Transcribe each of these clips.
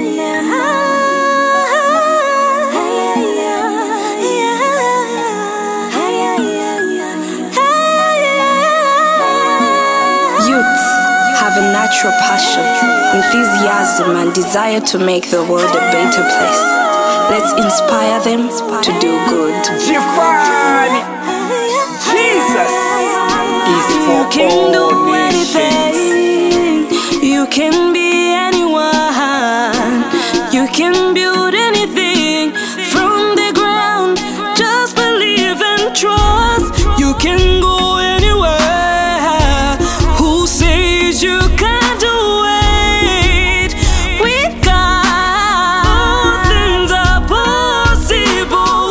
Youths have a natural passion, enthusiasm, and desire to make the world a better place. Let's inspire them to do good. Giovanni, Jesus is for You can do all nations. anything. You can be anyone. You can build anything from the ground. Just believe and trust. You can go anywhere. Who says you can't do it? With God, all things are possible.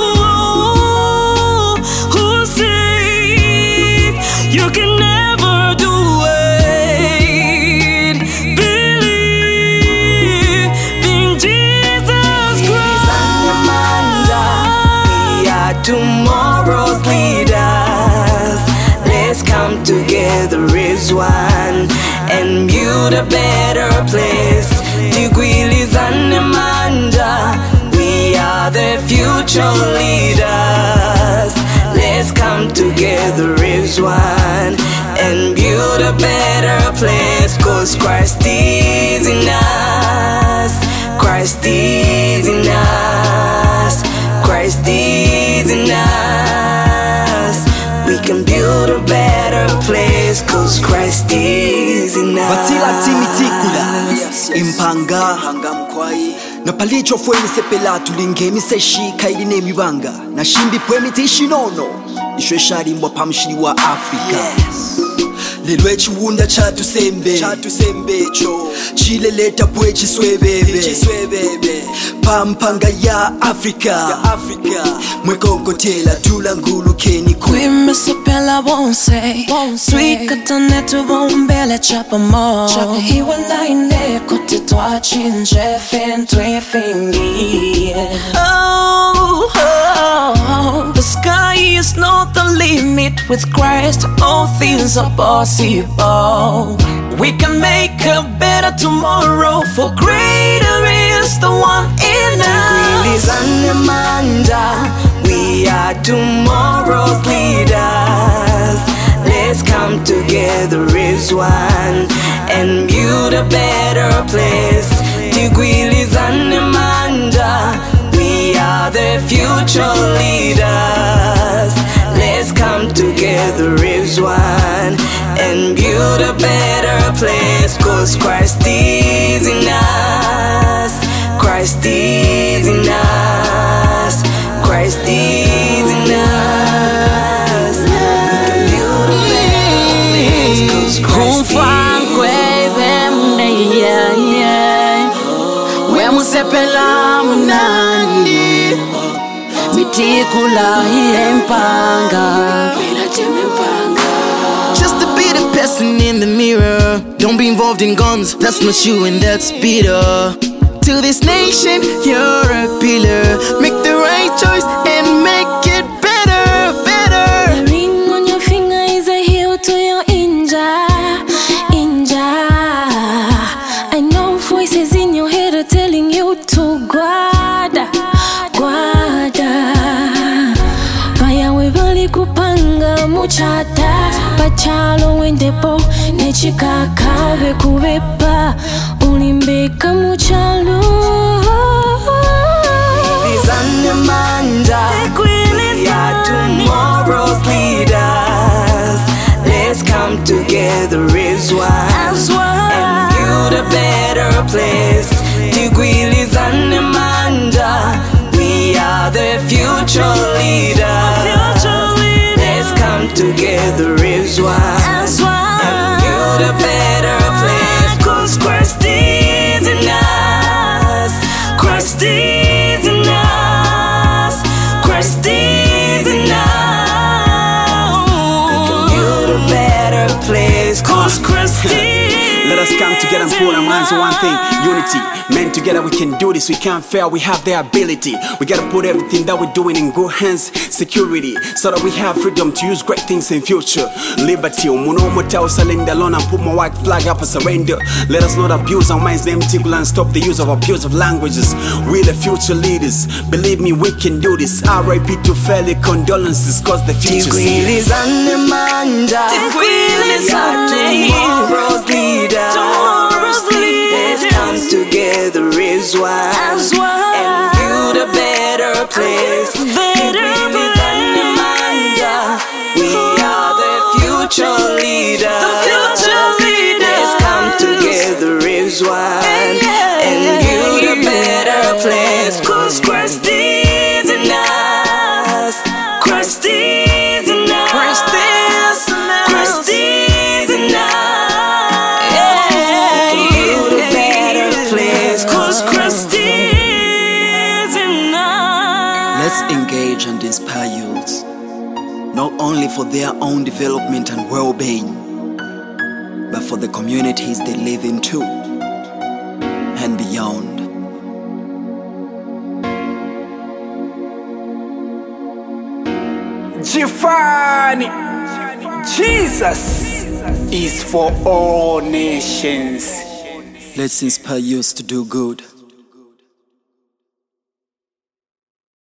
Who says you can never do it? Believe in Jesus Christ. We are tomorrow's leaders. Let's come together as one and build a better place. Tigwili Zanemanda, we are the future leaders. Let's come together as one and build a better place. 'Cause Christ is in us. Christ is in us. Christ is in us. We can build a better place. 'Cause Christ is in us. Batila timitikula impanga na palicho fweni sepela tulingemi seshika ili nemibanga na shimbi pweni tishinono ishwe shari mwa pamshiri wa Afrika. Lelwe chiwunda chatu sembecho chileleta pwe chiswebebe pampanga ya Afrika mwekokotela tulangulu keni kwe. Kwimisipela wonse twikatane tubombele chapamo iwanaine kote twachinje fen twefingi. The sky is not the limit. With Christ all things are possible. We can make a better tomorrow, for greater is the one in us. We are tomorrow's leaders. Let's come together as one and build a better place. Tigwili Zanemanda, we are the future leaders. Let's come together as one and build a better place. 'Cause Christ is in us. Christ is in us. Christ is in us. We can build a better place. 'Cause Christ is in us. Wemusepela munani mitikula impanga. Just to be the person in the mirror. Don't be involved in guns, that's not you and that's bitter. To this nation, you're a pillar. Make the right choice and make it better, better. The ring on your finger is a heel to your inja. I know voices in your head are telling you to guarda. Vaya webali kupanga muchata. Pachalo wendepo nechikaka bekubepa. Ulimbeka muchalo. We are tomorrow's leaders. Let's come together as one and build a better place. Tigwili Zanemanda, we are the future leaders. Let's come together as one and build a better place. 'Cause Christ is in us. Christ is in us. Christ is in us. We can build a better place. 'Cause Christ can't put our minds on one thing, unity. Men together we can do this, we can't fail, we have the ability. We gotta put everything that we're doing in good hands, security, so that we have freedom to use great things in future. Liberty, I'll surrender alone and put my white flag up and surrender. Let us not abuse our minds, them tickle and stop the use of abusive languages. We're the future leaders, believe me we can do this. RIP to fairly condolences, cause the future's here. Tomorrow's leaders. Let's come together as one and build a better place. We are the future leaders. Let's come together as one and build a better place. 'Cause Christ is in us. Christ is in us. Christ is in us. Build a better place. 'Cause Christ is in us. Let's engage and inspire youths, not only for their own development and well-being, but for the communities they live in too, and beyond. Giovanni, Jesus is for all nations. Let's inspire youths to do good.